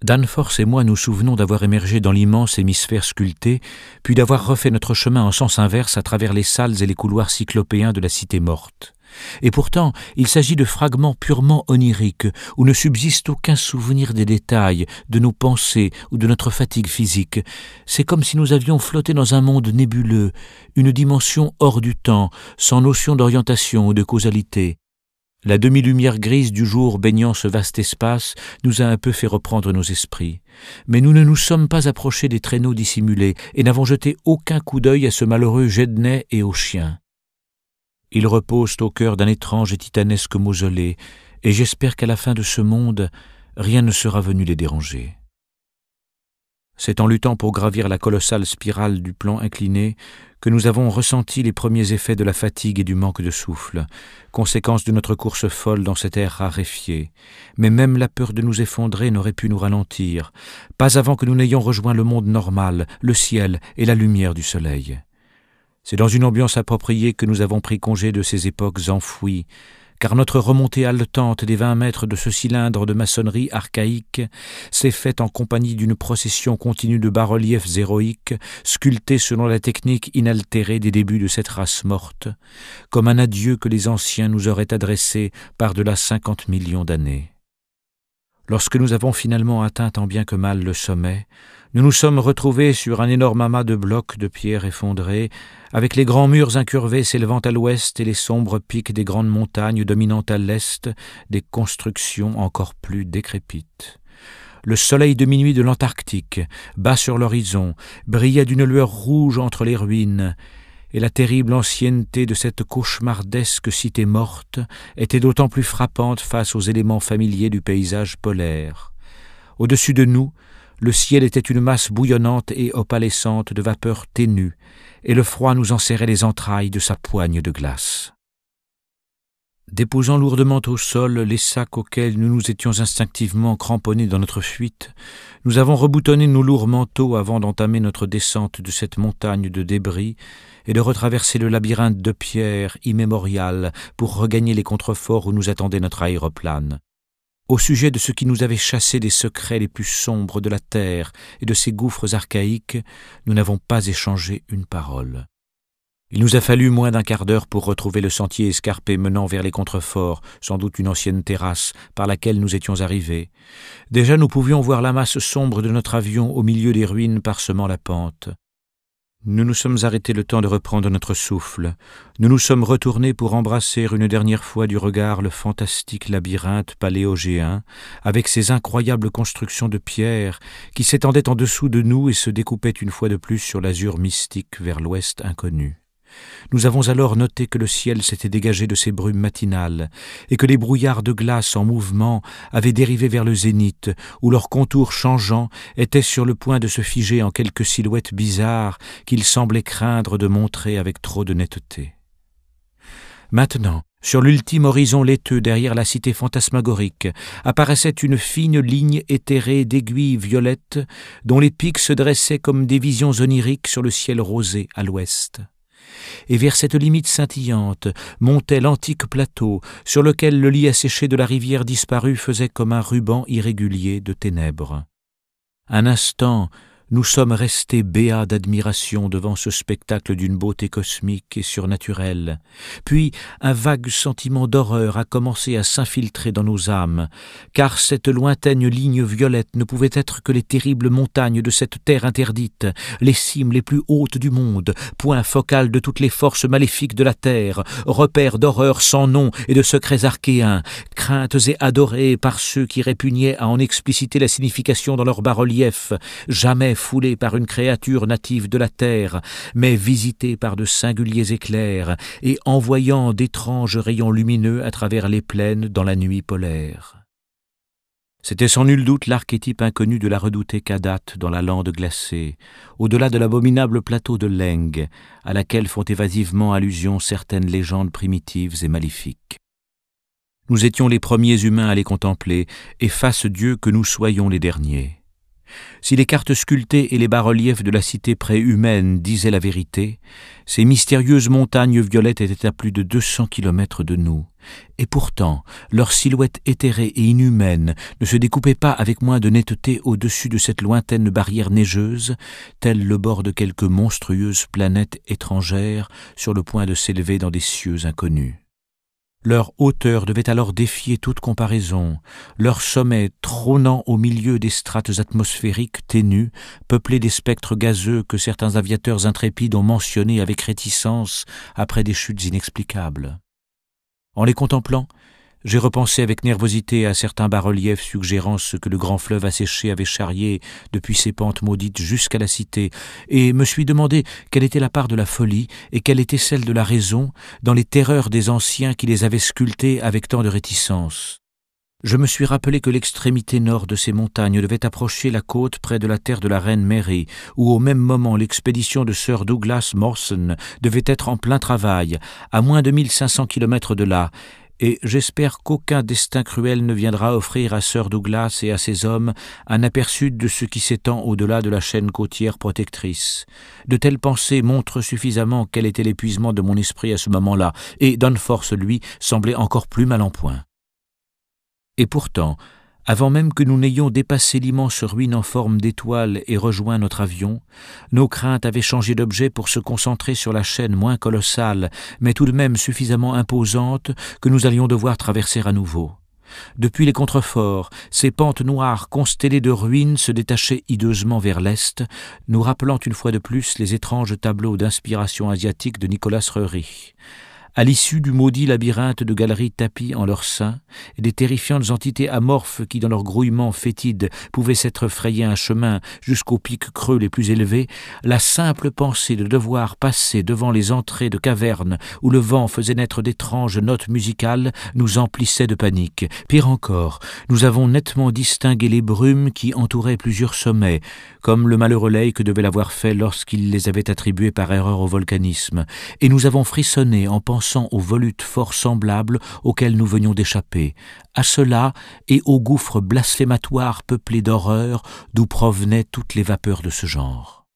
Danforth et moi nous souvenons d'avoir émergé dans l'immense hémisphère sculpté, puis d'avoir refait notre chemin en sens inverse à travers les salles et les couloirs cyclopéens de la cité morte. Et pourtant, il s'agit de fragments purement oniriques, où ne subsiste aucun souvenir des détails, de nos pensées ou de notre fatigue physique. C'est comme si nous avions flotté dans un monde nébuleux, une dimension hors du temps, sans notion d'orientation ou de causalité. La demi-lumière grise du jour baignant ce vaste espace nous a un peu fait reprendre nos esprits. Mais nous ne nous sommes pas approchés des traîneaux dissimulés et n'avons jeté aucun coup d'œil à ce malheureux Gedney et aux chiens. Ils reposent au cœur d'un étrange et titanesque mausolée, et j'espère qu'à la fin de ce monde, rien ne sera venu les déranger. C'est en luttant pour gravir la colossale spirale du plan incliné que nous avons ressenti les premiers effets de la fatigue et du manque de souffle, conséquence de notre course folle dans cet air raréfié. Mais même la peur de nous effondrer n'aurait pu nous ralentir, pas avant que nous n'ayons rejoint le monde normal, le ciel et la lumière du soleil. C'est dans une ambiance appropriée que nous avons pris congé de ces époques enfouies, car notre remontée haletante des 20 mètres de ce cylindre de maçonnerie archaïque s'est faite en compagnie d'une procession continue de bas-reliefs héroïques, sculptés selon la technique inaltérée des débuts de cette race morte, comme un adieu que les anciens nous auraient adressé par-delà 50 millions d'années. Lorsque nous avons finalement atteint tant bien que mal le sommet, nous nous sommes retrouvés sur un énorme amas de blocs de pierre effondrés, avec les grands murs incurvés s'élevant à l'ouest et les sombres pics des grandes montagnes dominant à l'est des constructions encore plus décrépites. Le soleil de minuit de l'Antarctique, bas sur l'horizon, brillait d'une lueur rouge entre les ruines, et la terrible ancienneté de cette cauchemardesque cité morte était d'autant plus frappante face aux éléments familiers du paysage polaire. Au-dessus de nous, le ciel était une masse bouillonnante et opalescente de vapeurs ténues, et le froid nous enserrait les entrailles de sa poigne de glace. Déposant lourdement au sol les sacs auxquels nous nous étions instinctivement cramponnés dans notre fuite, nous avons reboutonné nos lourds manteaux avant d'entamer notre descente de cette montagne de débris et de retraverser le labyrinthe de pierres immémoriales pour regagner les contreforts où nous attendait notre aéroplane. Au sujet de ce qui nous avait chassé des secrets les plus sombres de la terre et de ses gouffres archaïques, nous n'avons pas échangé une parole. Il nous a fallu moins d'un quart d'heure pour retrouver le sentier escarpé menant vers les contreforts, sans doute une ancienne terrasse par laquelle nous étions arrivés. Déjà nous pouvions voir la masse sombre de notre avion au milieu des ruines parsemant la pente. Nous nous sommes arrêtés le temps de reprendre notre souffle. Nous nous sommes retournés pour embrasser une dernière fois du regard le fantastique labyrinthe paléogéen, avec ses incroyables constructions de pierre qui s'étendaient en dessous de nous et se découpaient une fois de plus sur l'azur mystique vers l'ouest inconnu. Nous avons alors noté que le ciel s'était dégagé de ses brumes matinales et que les brouillards de glace en mouvement avaient dérivé vers le zénith, où leurs contours changeants étaient sur le point de se figer en quelques silhouettes bizarres qu'ils semblaient craindre de montrer avec trop de netteté. Maintenant, sur l'ultime horizon laiteux derrière la cité fantasmagorique, apparaissait une fine ligne éthérée d'aiguilles violettes dont les pics se dressaient comme des visions oniriques sur le ciel rosé à l'ouest. Et vers cette limite scintillante montait l'antique plateau sur lequel le lit asséché de la rivière disparue faisait comme un ruban irrégulier de ténèbres. Un instant, nous sommes restés béats d'admiration devant ce spectacle d'une beauté cosmique et surnaturelle. Puis un vague sentiment d'horreur a commencé à s'infiltrer dans nos âmes, car cette lointaine ligne violette ne pouvait être que les terribles montagnes de cette terre interdite, les cimes les plus hautes du monde, point focal de toutes les forces maléfiques de la terre, repère d'horreurs sans nom et de secrets archéens, craintes et adorées par ceux qui répugnaient à en expliciter la signification dans leurs bas-reliefs, jamais foulé par une créature native de la terre, mais visité par de singuliers éclairs et envoyant d'étranges rayons lumineux à travers les plaines dans la nuit polaire. C'était sans nul doute l'archétype inconnu de la redoutée Kadat dans la lande glacée, au-delà de l'abominable plateau de Leng, à laquelle font évasivement allusion certaines légendes primitives et maléfiques. Nous étions les premiers humains à les contempler, et fasse Dieu que nous soyons les derniers. Si les cartes sculptées et les bas-reliefs de la cité préhumaine disaient la vérité, ces mystérieuses montagnes violettes étaient à plus de 200 kilomètres de nous. Et pourtant, leur silhouette éthérée et inhumaine ne se découpait pas avec moins de netteté au-dessus de cette lointaine barrière neigeuse, tel le bord de quelque monstrueuse planète étrangère sur le point de s'élever dans des cieux inconnus. Leur hauteur devait alors défier toute comparaison, leur sommet trônant au milieu des strates atmosphériques ténues, peuplées des spectres gazeux que certains aviateurs intrépides ont mentionnés avec réticence après des chutes inexplicables. En les contemplant, j'ai repensé avec nervosité à certains bas-reliefs suggérant ce que le grand fleuve asséché avait charrié depuis ses pentes maudites jusqu'à la cité, et me suis demandé quelle était la part de la folie et quelle était celle de la raison dans les terreurs des anciens qui les avaient sculptés avec tant de réticence. Je me suis rappelé que l'extrémité nord de ces montagnes devait approcher la côte près de la terre de la reine Mary, où au même moment l'expédition de Sir Douglas Mawson devait être en plein travail, à moins de 1500 kilomètres de là, et j'espère qu'aucun destin cruel ne viendra offrir à Sir Douglas et à ses hommes un aperçu de ce qui s'étend au-delà de la chaîne côtière protectrice. De telles pensées montrent suffisamment quel était l'épuisement de mon esprit à ce moment-là, et Dunforce, lui, semblait encore plus mal en point. Et pourtant, avant même que nous n'ayons dépassé l'immense ruine en forme d'étoile et rejoint notre avion, nos craintes avaient changé d'objet pour se concentrer sur la chaîne moins colossale, mais tout de même suffisamment imposante que nous allions devoir traverser à nouveau. Depuis les contreforts, ces pentes noires constellées de ruines se détachaient hideusement vers l'est, nous rappelant une fois de plus les étranges tableaux d'inspiration asiatique de Nicolas Röhrig. À l'issue du maudit labyrinthe de galeries tapies en leur sein, et des terrifiantes entités amorphes qui, dans leur grouillement fétide, pouvaient s'être frayé un chemin jusqu'aux pics creux les plus élevés, la simple pensée de devoir passer devant les entrées de cavernes où le vent faisait naître d'étranges notes musicales nous emplissait de panique. Pire encore, nous avons nettement distingué les brumes qui entouraient plusieurs sommets, comme le malheureux Lake devait l'avoir fait lorsqu'il les avait attribués par erreur au volcanisme, et nous avons frissonné en pensant aux volutes fort semblables auxquelles nous venions d'échapper, à cela et aux gouffres blasphématoires peuplés d'horreurs d'où provenaient toutes les vapeurs de ce genre.